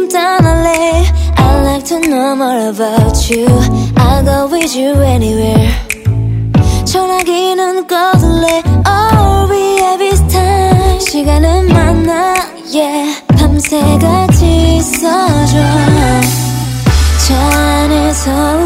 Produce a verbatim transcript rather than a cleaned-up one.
지금 떠날래. I'd like to know more about you. I'll go with you anywhere. 전화기는 꺼둘래. Oh, we have this time. 시간은 만나, yeah. 밤새 같이 있어줘. 저 안에서